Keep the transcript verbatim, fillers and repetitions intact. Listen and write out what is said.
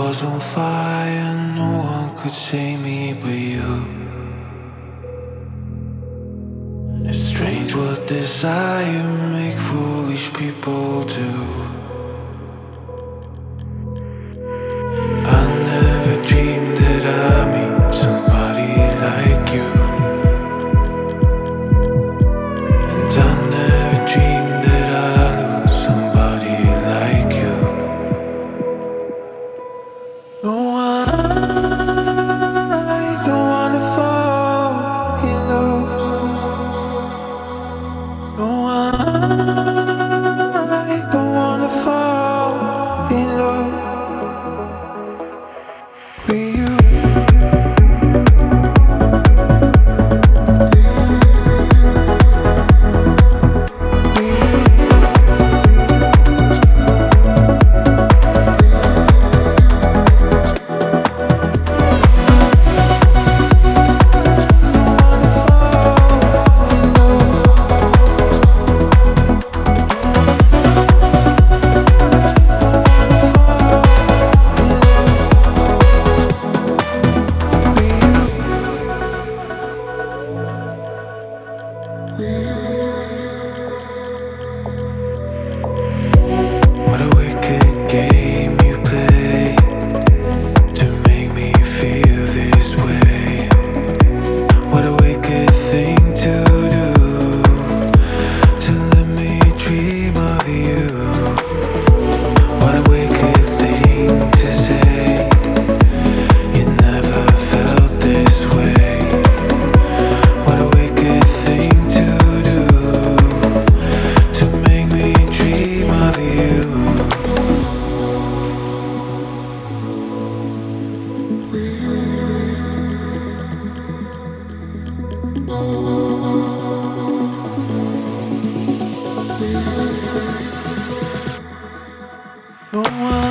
was on fire, no one could save me but you. It's strange what desire make foolish people do. I never dreamed that I'd meet somebody like you, and I never dreamed that I'd lose somebody like you. No, I don't wanna fall in love. No, I don't wanna fall in love with you. What a wicked game you play to make me feel this way. What a wicked thing to do, to let me dream of you. What a wicked thing to say, you never felt this way. What a wicked thing to do, to make me dream of you. No one